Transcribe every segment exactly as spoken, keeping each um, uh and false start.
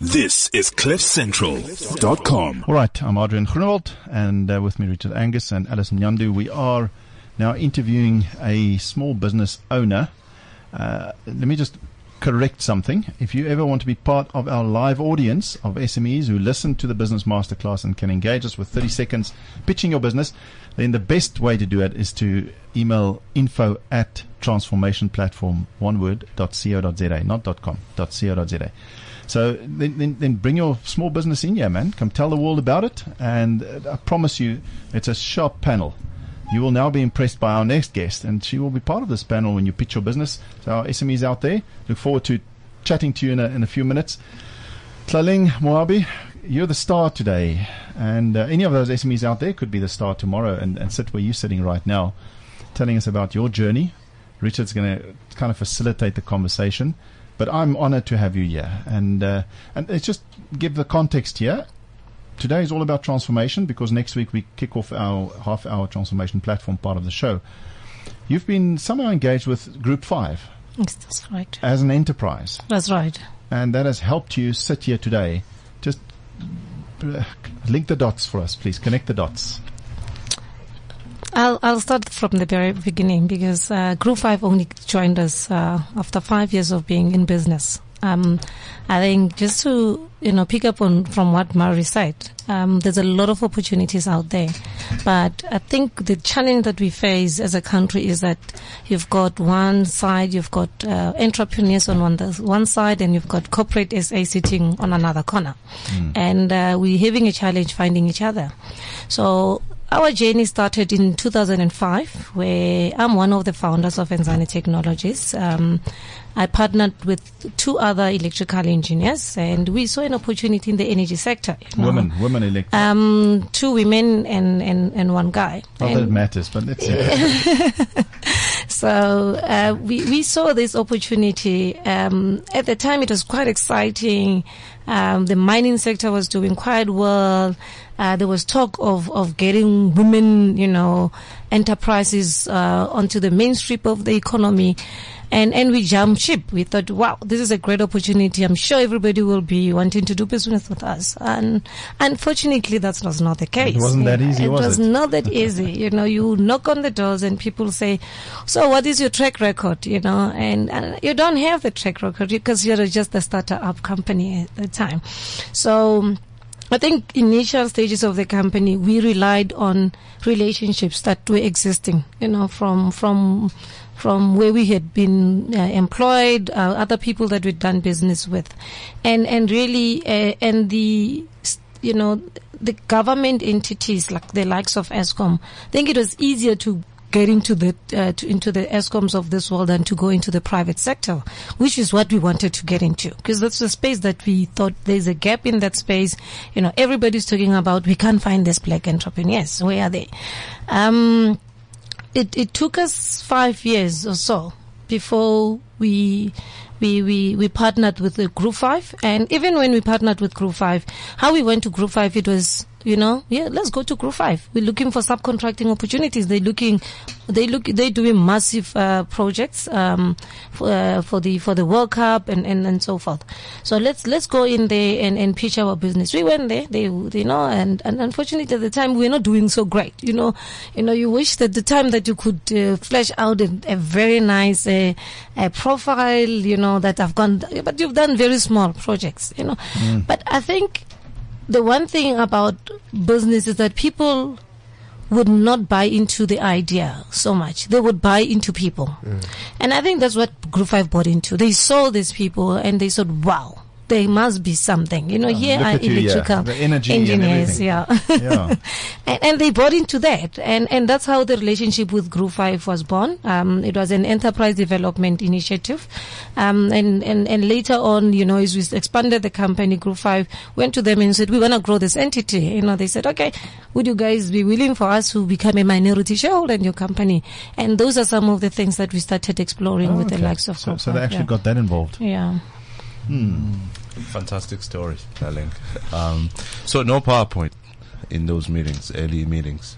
This is cliff central dot com. All right, I'm Adrian Groenewald, and uh, with me Richard Angus and Alice Mnyandu. We are now interviewing a small business owner. Uh, let me just correct something. If you ever want to be part of our live audience of S M Es who listen to the Business Masterclass and can engage us with thirty seconds pitching your business, then the best way to do it is to email info at transformation platform, one word, dot co dot za, not dot com, dot co dot za. So then, then, then bring your small business in here, man. Come tell the world about it. And uh, I promise you, it's a sharp panel. You will now be impressed by our next guest, and she will be part of this panel when you pitch your business. So our S M Es out there, look forward to chatting to you in a, in a few minutes. Tlaling Moabi, you're the star today. And uh, any of those S M Es out there could be the star tomorrow and, and sit where you're sitting right now, telling us about your journey. Richard's going to kind of facilitate the conversation. But I'm honored to have you here. And uh, and let's just give the context here. Today is all about transformation because next week we kick off our half-hour transformation platform part of the show. You've been somehow engaged with Group five. Yes, that's right. As an enterprise. That's right. And that has helped you sit here today. Just uh, link the dots for us, please. Connect the dots. I'll I'll start from the very beginning because uh, Group five only joined us uh, after five years of being in business. Um, I think just to you know pick up on from what Mari said, um, there's a lot of opportunities out there, but I think the challenge that we face as a country is that you've got one side, you've got uh, entrepreneurs on one one side, and you've got corporate S A sitting on another corner, mm. and uh, we're having a challenge finding each other. So our journey started in two thousand five, where I'm one of the founders of Enzani Technologies. Um, I partnered with two other electrical engineers, and we saw an opportunity in the energy sector. You know. Women, women electrical. Um, two women and, and, and one guy. Not and that it matters, but let's see. So uh, we, we saw this opportunity. Um, at the time, it was quite exciting. Um, the mining sector was doing quite well. Uh, there was talk of, of getting women, you know, enterprises uh, onto the mainstream of the economy. And, and we jumped ship. We thought, wow, this is a great opportunity. I'm sure everybody will be wanting to do business with us. And unfortunately, that was not the case. It wasn't that easy, it was it? It was not that easy. You know, you knock on the doors and people say, so what is your track record? You know, and, and you don't have the track record because you're just a startup company at the time. So I think initial stages of the company, we relied on relationships that were existing, you know, from, from, from where we had been uh, employed, uh, other people that we'd done business with. And, and really, uh, and the, you know, the government entities like the likes of Eskom, I think it was easier to get into the, uh, to, into the Escoms of this world than to go into the private sector, which is what we wanted to get into. Because that's the space that we thought there's a gap in that space. You know, everybody's talking about we can't find these black entrepreneurs. Where are they? Um, It, it took us five years or so before we, we, we, we partnered with the Group five. And even when we partnered with Group five, how we went to Group five, it was, you know, yeah, let's go to Group five. We're looking for subcontracting opportunities. They're looking, they look, they're doing massive, uh, projects, um, for, uh, for the, for the World Cup and, and, and so forth. So let's, let's go in there and, and pitch our business. We went there, they, you know, and, and unfortunately at the time we're not doing so great. You know, you know, you wish that the time that you could, uh, flesh out a, a very nice, uh, a profile, you know, that I've gone, but you've done very small projects, you know, mm. But I think, the one thing about business is that people would not buy into the idea so much. They would buy into people. Mm. And I think that's what Group five bought into. They saw these people and they said, wow, there must be something. You know, oh, here are you, electrical yeah. engineers. Yeah. yeah. and, and they bought into that. And, and that's how the relationship with Group five was born. Um, it was an enterprise development initiative. Um, and, and, and later on, you know, as we expanded the company, Group five went to them and said, we want to grow this entity. You know, they said, okay, would you guys be willing for us to become a minority shareholder in your company? And those are some of the things that we started exploring oh, with okay. the likes of so, Group so five. they actually yeah. got that involved. Yeah. Hmm. Fantastic story, Tlaling. Um, so no PowerPoint in those meetings, early meetings.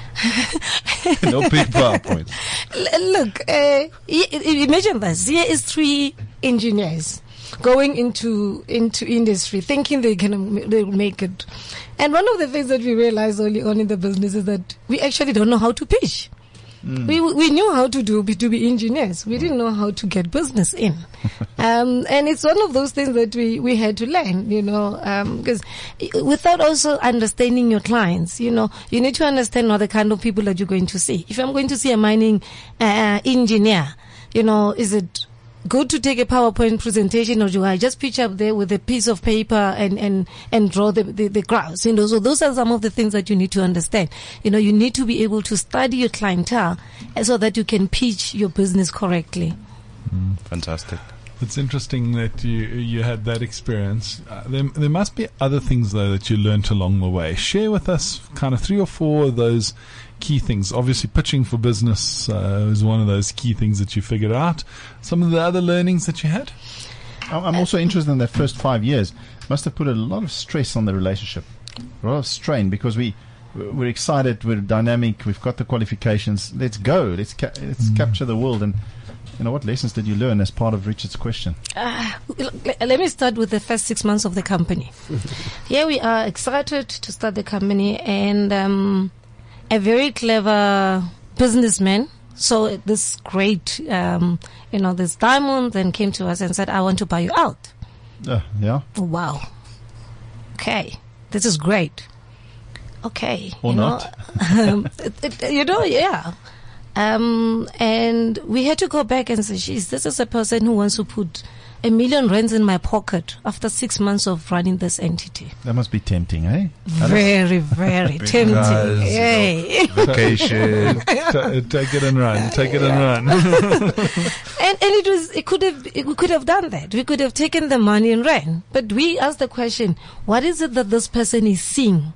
No big PowerPoints. L- look, uh, imagine this. Here is three engineers. going into into industry, thinking they can they'll make it. And one of the things that we realized early on in the business is that we actually don't know how to pitch. Mm. We we knew how to do to be engineers. We didn't know how to get business in, um, and it's one of those things that we, we had to learn. You know, because um, without also understanding your clients, you know, you need to understand what the kind of people that you're going to see. If I'm going to see a mining uh, engineer, you know, is it good to take a PowerPoint presentation, or do I just pitch up there with a piece of paper and, and, and draw the, the, the graphs? You know, so those are some of the things that you need to understand. You know, you need to be able to study your clientele so that you can pitch your business correctly. Mm, fantastic. It's interesting that you you had that experience. Uh, there, there must be other things, though, that you learnt along the way. Share with us kind of three or four of those key things. Obviously, pitching for business uh, is one of those key things that you figured out. Some of the other learnings that you had? I'm also interested in that first five years. Must have put a lot of stress on the relationship, a lot of strain, because we, we're excited, we're dynamic, we've got the qualifications. Let's go. Let's ca- let's mm. capture the world. And you know, what lessons did you learn as part of Richard's question? Uh, let me start with the first six months of the company. Here we are, excited to start the company, and um, a very clever businessman saw this great, um, you know, this diamond, and came to us and said, I want to buy you out. Uh, yeah. Wow. Okay. This is great. Okay. Or you not. Know, um, it, it, you know, yeah. Um, and we had to go back and say, geez, this is a person who wants to put a million rands in my pocket after six months of running this entity. That must be tempting, eh? Very, very tempting. Guys, hey. you know, vacation. T- take it and run. Take it yeah. and run. and and it was it could have it, we could have done that. We could have taken the money and ran. But we asked the question: what is it that this person is seeing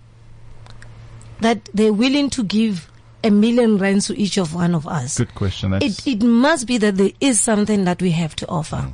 that they're willing to give a million rands to each of one of us? Good question. That's It it must be that there is something that we have to offer. Mm.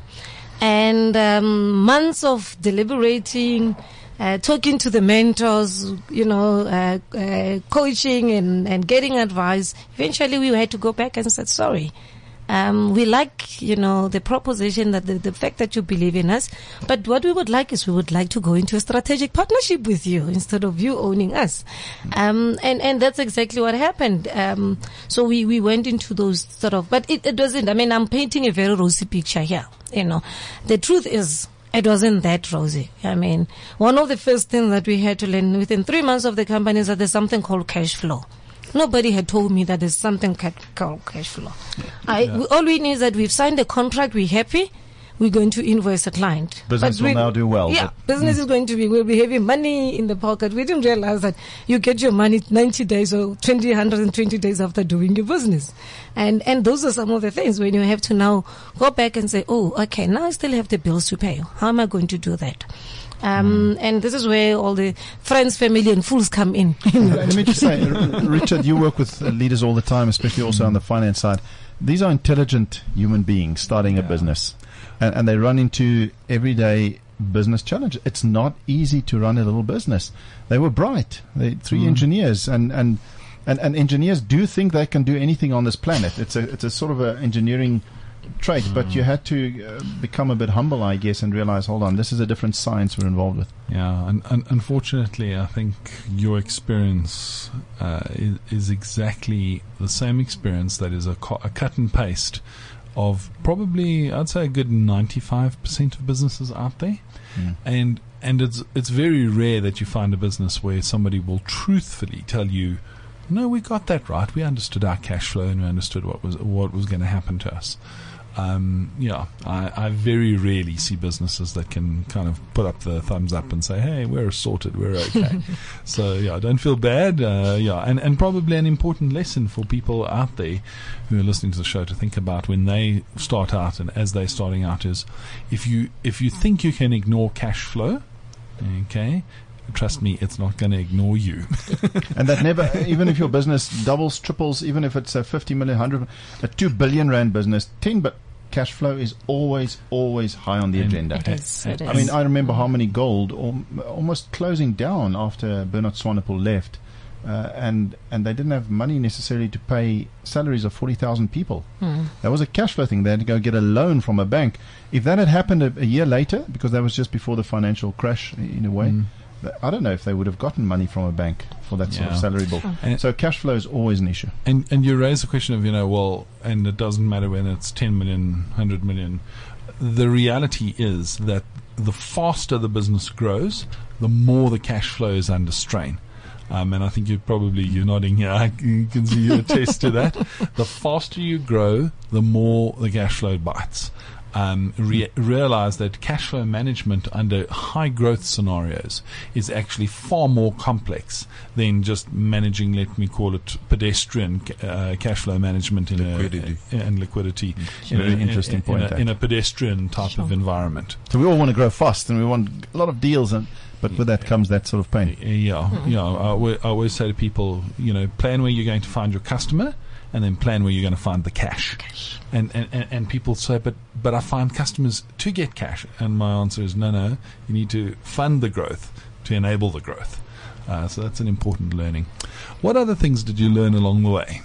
And um, months of deliberating, uh, talking to the mentors, you know, uh, uh, coaching and, and getting advice. Eventually we had to go back and said, sorry. Um, we like, you know, the proposition that the, the fact that you believe in us, but what we would like is we would like to go into a strategic partnership with you instead of you owning us. Um, and, and that's exactly what happened. Um, so we, we went into those sort of, but it, it wasn't, I mean, I'm painting a very rosy picture here, you know. The truth is, it wasn't that rosy. I mean, one of the first things that we had to learn within three months of the company is that there's something called cash flow. Nobody had told me that there's something called cash flow. I, yeah. we, all we know is that we've signed a contract, we're happy, we're going to invoice a client. Business but will we, now do well. Yeah, business mm. is going to be, we'll be having money in the pocket. We didn't realize that you get your money ninety days or twenty, one hundred twenty days after doing your business. And, and those are some of the things when you have to now go back and say, oh, okay, now I still have the bills to pay. How am I going to do that? Um, mm. And this is where all the friends, family, and fools come in. Let me just say, Richard, you work with leaders all the time, especially also on the finance side. These are intelligent human beings starting a yeah. business, and, and they run into everyday business challenges. It's not easy to run a little business. They were bright. They three mm. engineers, and, and and and engineers do think they can do anything on this planet. It's a it's a sort of a engineering trait, mm. but you had to uh, become a bit humble, I guess, and realize, hold on, this is a different science we're involved with. Yeah, and, and unfortunately, I think your experience uh, is, is exactly the same experience that is a, co- a cut and paste of probably, I'd say, a good ninety-five percent of businesses out there. Mm. And and it's it's very rare that you find a business where somebody will truthfully tell you, no, we got that right. We understood our cash flow and we understood what was what was going to happen to us. Um, yeah, I, I very rarely see businesses that can kind of put up the thumbs up and say, hey, we're sorted, we're okay. So, yeah, don't feel bad. Uh, yeah, and, and probably an important lesson for people out there who are listening to the show to think about when they start out and as they're starting out is if you if you think you can ignore cash flow, okay, trust me, it's not going to ignore you. And that never, even if your business doubles, triples, even if it's a fifty million, one hundred, a two billion rand business, ten but cash flow is always, always high on the and agenda. It is, it is. I mean, I remember Harmony Gold al- almost closing down after Bernard Swanepoel left. uh, and and they didn't have money necessarily to pay salaries of forty thousand people. Mm. That was a cash flow thing. They had to go get a loan from a bank. If that had happened a, a year later, because that was just before the financial crash in a way, Mm. I don't know if they would have gotten money from a bank for that sort of Yeah. salary bill. And- So cash flow is always an issue. And and you raise the question of, you know, well, and it doesn't matter when it's ten million, one hundred million. The reality is that the faster the business grows, the more the cash flow is under strain. Um, and I think you probably, you're nodding here, I c- can see you attest to that. The faster you grow, the more the cash flow bites. Um, re- realize that cash flow management under high growth scenarios is actually far more complex than just managing, let me call it, pedestrian uh, cash flow management in Liquidity. a, and liquidity. in Very a- interesting in, point, In a, that. in a pedestrian type Sure. of environment. So we all want to grow fast and we want a lot of deals, and but with that comes that sort of pain. Yeah, yeah. I, alwa- I always say to people, you know, plan where you're going to find your customer, and then plan where you're going to find the cash. Cash. And, and, and, and people say, but, but I find customers to get cash. And my answer is, no, no, you need to fund the growth to enable the growth. Uh, so that's an important learning. What other things did you learn along the way?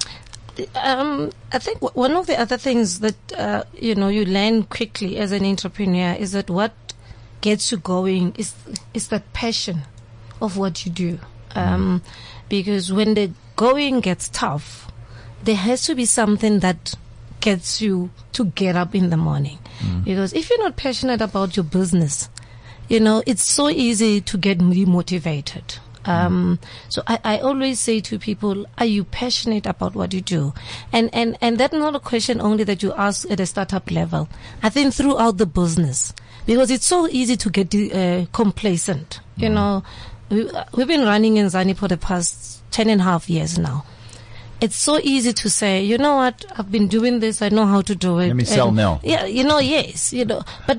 Um, I think w- one of the other things that uh, you know you learn quickly as an entrepreneur is that what gets you going is is that passion of what you do. Um, because when the going gets tough, there has to be something that gets you to get up in the morning. Because if you're not passionate about your business, you know, it's so easy to get demotivated. Um, so I, I always say to people, are you passionate about what you do? And, and, and that's not a question only that you ask at a startup level. I think throughout the business, because it's so easy to get uh, complacent. You know, we, we've been running in Zani for the past ten and a half years now. It's so easy to say, you know what, I've been doing this, I know how to do it. Let me sell And, now. Yeah, you know, yes, you know, but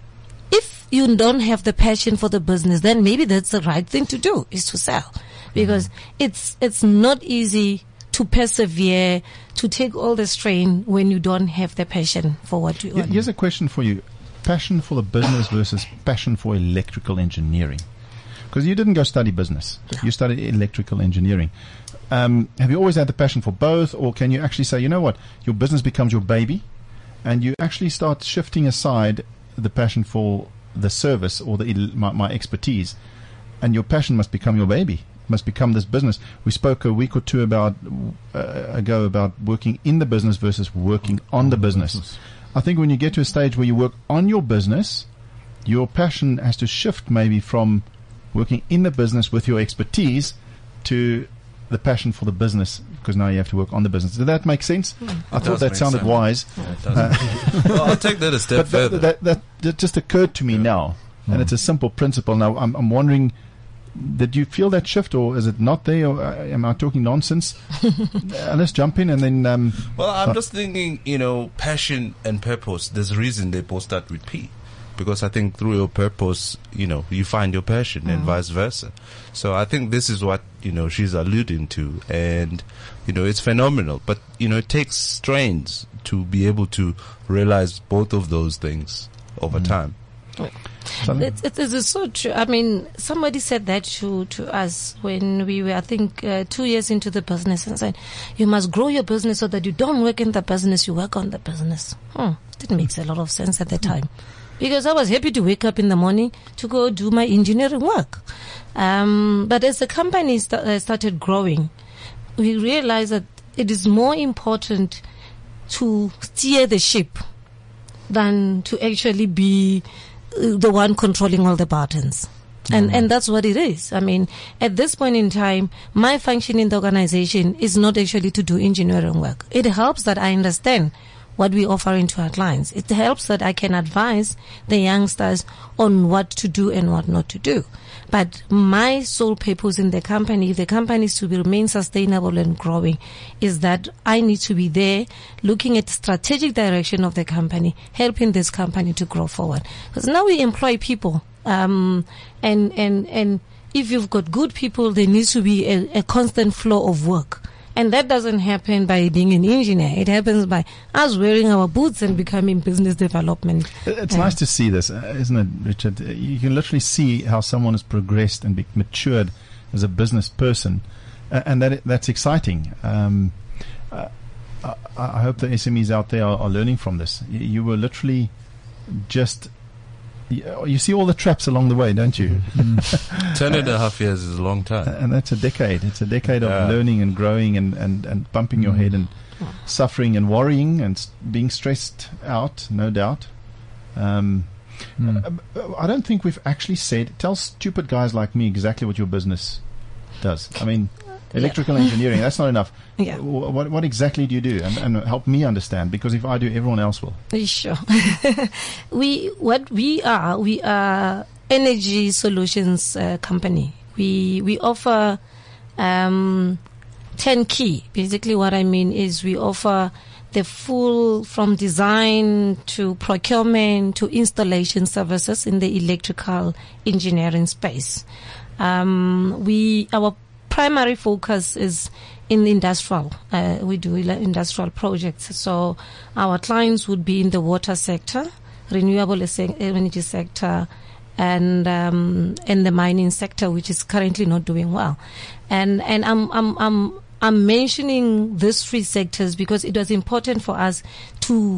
if you don't have the passion for the business, then maybe that's the right thing to do, is to sell. Because it's, it's not easy to persevere, to take all the strain when you don't have the passion for what you Here- want. Here's a question for you. Passion for the business versus passion for electrical engineering. Because you didn't go study business. You studied electrical engineering. Um, have you always had the passion for both, or can you actually say, you know what, your business becomes your baby, and you actually start shifting aside the passion for the service or the el- my, my expertise, and your passion must become your baby, must become this business. We spoke a week or two about uh, ago about working in the business versus working on the business. I think when you get to a stage where you work on your business, your passion has to shift maybe from working in the business with your expertise to the passion for the business, because now you have to work on the business. Did that make sense? I thought does that make sounded sense. wise. Yeah, it does. Well, I'll take that a step But that, further. that, that, that just occurred to me now, and it's a simple principle. Now, I'm, I'm wondering, did you feel that shift, or is it not there, or uh, am I talking nonsense? uh, let's jump in, and then... Um, Well, I'm uh, just thinking, you know, passion and purpose, there's a reason they both start with P. Because I think through your purpose, you know, you find your passion and vice versa. So I think this is what, you know, she's alluding to. And, you know, it's phenomenal. But, you know, it takes strains to be able to realize both of those things over time. something- It's, it's, it's so true. I mean, somebody said that to, to us when we were, I think, uh, two years into the business, and said, you must grow your business so that you don't work in the business, you work on the business. Hmm. Didn't make a lot of sense at the time. Because I was happy to wake up in the morning to go do my engineering work. Um, but as the company st- uh, started growing, we realized that it is more important to steer the ship than to actually be uh, the one controlling all the buttons. And and that's what it is. I mean, at this point in time, my function in the organization is not actually to do engineering work. It helps that I understand what we offer into our clients. It helps that I can advise the youngsters on what to do and what not to do. But my sole purpose in the company, if the company is to be, remain sustainable and growing, is that I need to be there looking at the strategic direction of the company, helping this company to grow forward. Because now we employ people, um, and, and, and if you've got good people, there needs to be a, a constant flow of work. And that doesn't happen by being an engineer. It happens by us wearing our boots and becoming business development. It's Yeah. nice to see this, uh, isn't it, Richard? Uh, You can literally see how someone has progressed and be matured as a business person A- And that that's exciting. Um, uh, I, I hope the S M Es out there are, are learning from this. You, you were literally just. You, you see all the traps along the way, don't you? Mm. Ten and a half years is a long time. And that's a decade. It's a decade Yeah. of learning and growing and, and, and bumping your head and suffering and worrying and s- being stressed out, no doubt. Um, Mm. uh, I don't think we've actually said, tell stupid guys like me exactly what your business does. I mean, electrical engineering, that's not enough. Yeah. W- What, what exactly do you do? And, and help me understand, because if I do, everyone else will. Sure. we what we are we are energy solutions uh, company. We we offer um, turnkey. Basically, what I mean is we offer the full from design to procurement to installation services in the electrical engineering space. Um, we our primary focus is in industrial. Uh, we do ele- industrial projects. So our clients would be in the water sector, renewable se- energy sector, and um, and the mining sector, which is currently not doing well. And and I'm I'm I'm I'm mentioning these three sectors because it was important for us to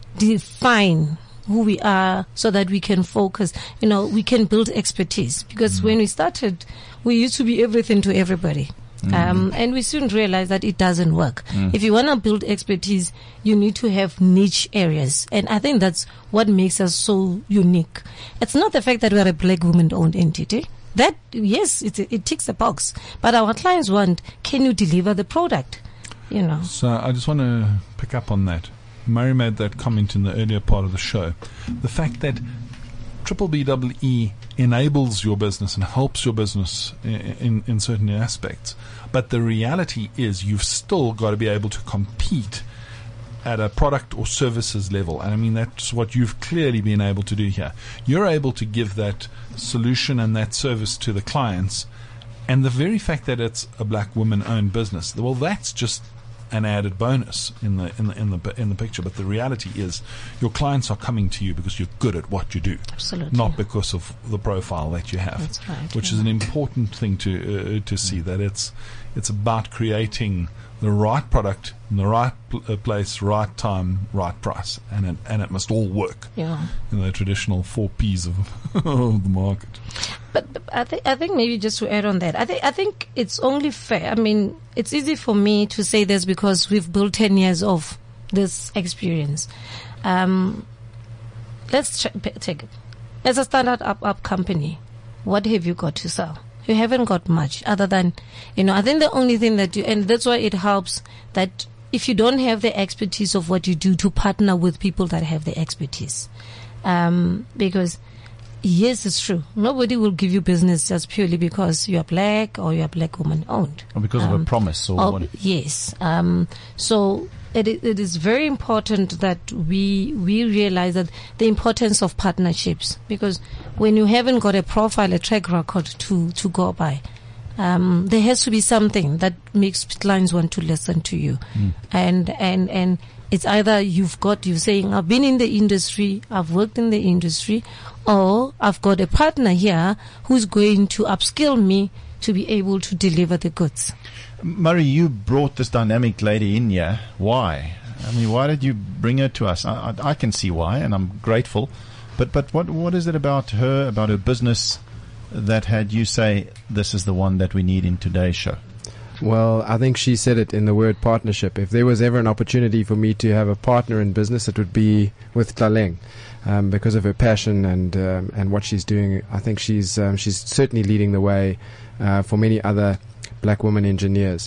define who we are so that we can focus, you know, we can build expertise. Because mm. when we started, we used to be everything to everybody. Mm. Um, and we soon realized that it doesn't work. Mm. If you want to build expertise, you need to have niche areas. And I think that's what makes us so unique. It's not the fact that we're a black woman-owned entity. That, yes, it, it ticks the box. But our clients want, can you deliver the product? You know. So I just want to pick up on that. Murray made that comment in the earlier part of the show. The fact that Triple B double E enables your business and helps your business in, in, in certain aspects. But the reality is you've still got to be able to compete at a product or services level. And I mean, that's what you've clearly been able to do here. You're able to give that solution and that service to the clients. And the very fact that it's a black woman-owned business, well, that's just an added bonus in the in the in the in the picture. But the reality is, your clients are coming to you because you're good at what you do, Absolutely. not because of the profile that you have. That's right, which yeah. is an important thing to uh, to see, that it's it's about creating the right product in the right pl- uh, place, right time, right price, and it and it must all work. Yeah. In the traditional four P's of, of the market. But, but I think I think maybe just to add on that, I think I think it's only fair. I mean, it's easy for me to say this because we've built ten years of this experience. Um, let's ch- p- take it as a standard up up company. What have you got to sell? You haven't got much other than, you know. I think the only thing that you, and that's why it helps that if you don't have the expertise of what you do, to partner with people that have the expertise, um, because. Yes, it's true. Nobody will give you business just purely because you are black or you are black woman owned. Or because Um, of a promise or Oh, what? yes. Um, so it, i- it is very important that we we realize that the importance of partnerships, because when you haven't got a profile, a track record to to go by, um, there has to be something that makes clients want to listen to you, Mm. and and and. It's either you've got, you're saying, I've been in the industry, I've worked in the industry, or I've got a partner here who's going to upskill me to be able to deliver the goods. Murray, you brought this dynamic lady in here. Why? I mean, why did you bring her to us? I, I, I can see why, and I'm grateful. But but what what is it about her, about her business, that had you say, this is the one that we need in today's show? Well, I think she said it in the word partnership. If there was ever an opportunity for me to have a partner in business, it would be with Tlaleng, um, because of her passion and um, and what she's doing. I think she's um, she's certainly leading the way uh, for many other black women engineers.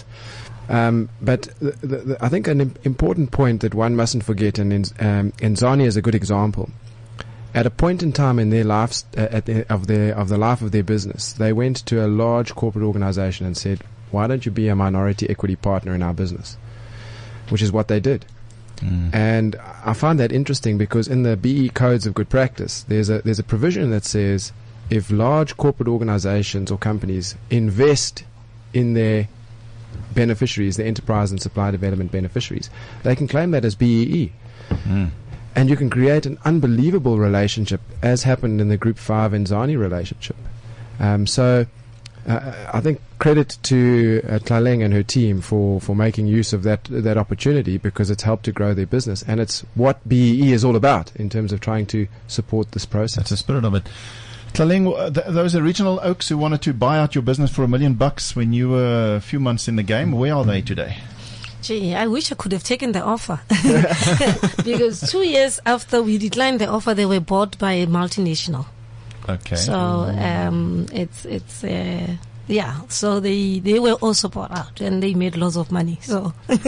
Um, but the, the, the, I think an im- important point that one mustn't forget, and in, um, Inzani is a good example. At a point in time in their lives, uh, at the, of their of the life of their business, they went to a large corporate organization and said, why don't you be a minority equity partner in our business? Which is what they did. Mm. And I find that interesting because in the B E codes of good practice, there's a there's a provision that says if large corporate organizations or companies invest in their beneficiaries, the enterprise and supply development beneficiaries, they can claim that as B E E. Mm. And you can create an unbelievable relationship, as happened in the Group five Inzani relationship. Um, so uh, I think credit to uh, Tlaleng and her team for, for making use of that that opportunity, because it's helped to grow their business, and it's what B E E is all about in terms of trying to support this process. That's the spirit of it. Tlaleng, uh, th- those original Oaks who wanted to buy out your business for a million bucks when you were a few months in the game, where are they today? Gee, I wish I could have taken the offer. Because two years after we declined the offer, they were bought by a multinational. Okay. So um, it's it's uh, yeah. So they they were also bought out, and they made lots of money. So, but,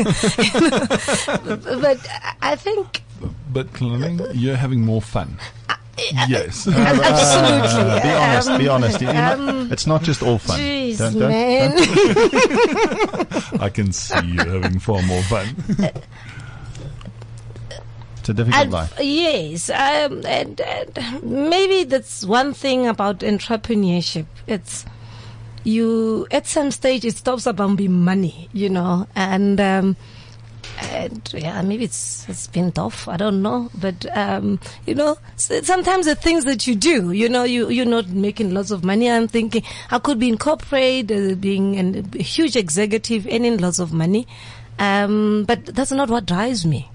but I think. But Tlaleng, you're having more fun. Yes. Uh, Absolutely. uh, be honest. Be honest. You know, Um, it's not just all fun. Jeez, Don't- don't- man. don't- I can see you having far more fun. It's a difficult And, life. yes, um, and, and maybe that's one thing about entrepreneurship. It's you at some stage it stops about being money, you know, and. Um, And yeah, maybe it's it's been tough. I don't know, but um, you know, s- sometimes the things that you do, you know, you you're not making lots of money. I'm thinking I could be in corporate, uh, being an, a huge executive, earning lots of money, um, but that's not what drives me.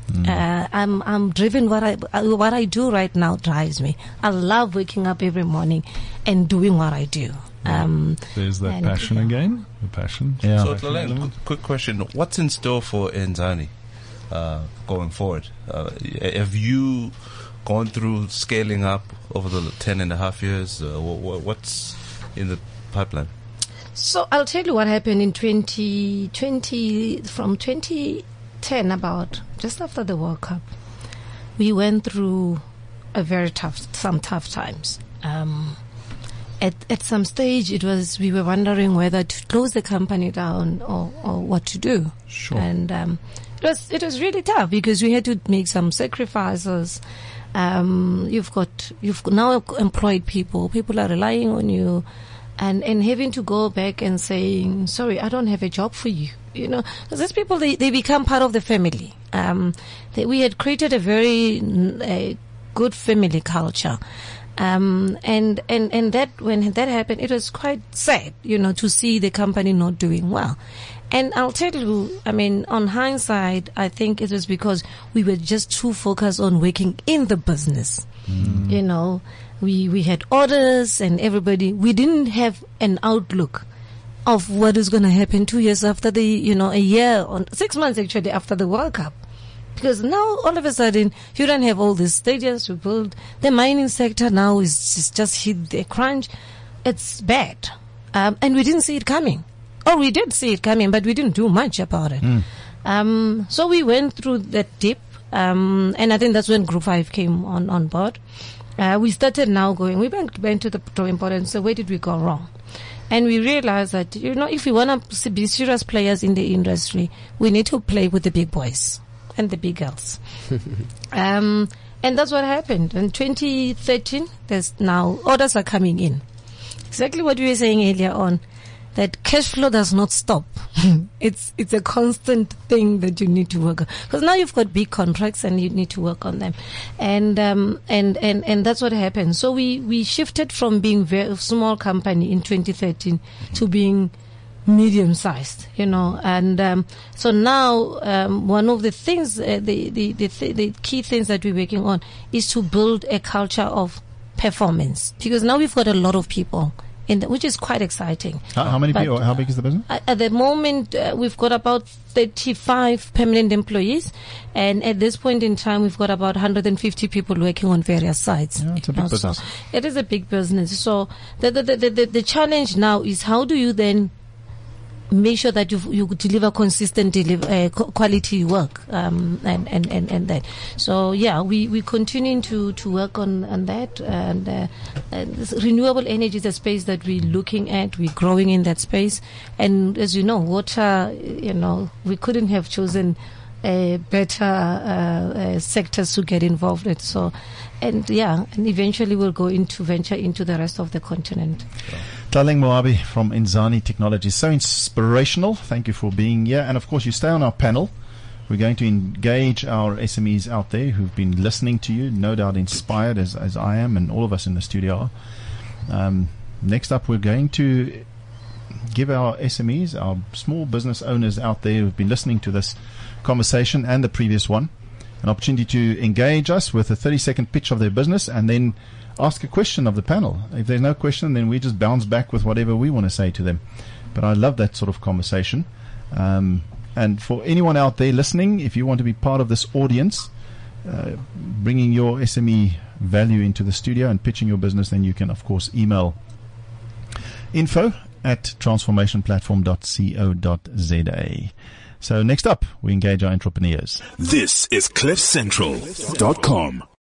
Uh, I'm I'm driven. What I uh, what I do right now drives me. I love waking up every morning and doing what I do. Um, There's that and- passion again. The passion. Yeah. So, Tlaleng, quick, quick question. What's in store for Enzani uh, going forward? Uh, have you gone through scaling up over the ten and a half years? Uh, wha- wha- what's in the pipeline? So I'll tell you what happened in twenty twenty, from twenty ten, about just after the World Cup. We went through a very tough, some tough times. Um, at at some stage, it was we were wondering whether to close the company down or, or what to do. Sure. And um, it was it was really tough because we had to make some sacrifices. Um, you've got you've now employed people. People are relying on you. And, and having to go back and saying, sorry, I don't have a job for you. You know, because these people, they, they become part of the family. Um, they, we had created a very uh, good family culture. Um, and, and, and that, when that happened, it was quite sad, you know, to see the company not doing well. And I'll tell you, I mean, on hindsight, I think it was because we were just too focused on working in the business. Mm. You know, we, we had orders and everybody, we didn't have an outlook of what is going to happen two years after the, you know, a year or six months actually after the World Cup. Because now all of a sudden you don't have all these stadiums to build. The mining sector now is just, just hit the crunch. It's bad. Um, and we didn't see it coming. Or we did see it coming, but we didn't do much about it. Mm. Um, so we went through that dip. Um, and I think that's when Group five came on, on board. Uh, we started now going, we went, went to the drawing board and said, where did we go wrong? And we realized that, you know, if we want to be serious players in the industry, we need to play with the big boys and the big girls. um, and that's what happened. In twenty thirteen, there's now orders are coming in. Exactly what we were saying earlier on, that cash flow does not stop. it's it's a constant thing that you need to work on. Because now you've got big contracts and you need to work on them. And um and, and, and that's what happened. So we, we shifted from being very small company in twenty thirteen to being medium sized, you know. And um so now um one of the things uh, the, the, the, th- the key things that we're working on is to build a culture of performance. Because now we've got a lot of people in the, which is quite exciting. How, how many But, people? How big is the business? At at the moment, uh, we've got about thirty-five permanent employees, and at this point in time, we've got about one hundred fifty people working on various sites. Yeah, it's a You big know, so business. it is a big business. So the the, the, the the challenge now is how do you then make sure that you you deliver consistent deliver, uh, qu- quality work, um, and, and, and, and that. So yeah, we, we continuing to, to work on, on that, and, uh, and this renewable energy is a space that we're looking at. We're growing in that space. And as you know, water, you know, we couldn't have chosen a better, uh, uh, sectors to get involved in. So, and yeah, and eventually we'll go into venture into the rest of the continent. Tlaleng Moabi from Enzani Technologies. So inspirational. Thank you for being here. And of course, you stay on our panel. We're going to engage our S M Es out there who've been listening to you, no doubt inspired as, as I am and all of us in the studio are. Um, next up, we're going to give our S M Es, our small business owners out there who've been listening to this conversation and the previous one, an opportunity to engage us with a thirty second pitch of their business and then ask a question of the panel. If there's no question, then we just bounce back with whatever we want to say to them. But I love that sort of conversation. Um, and for anyone out there listening, if you want to be part of this audience, uh, bringing your S M E value into the studio and pitching your business, then you can, of course, email info at transformation platform dot co dot za. So next up, we engage our entrepreneurs. This is cliff central dot com.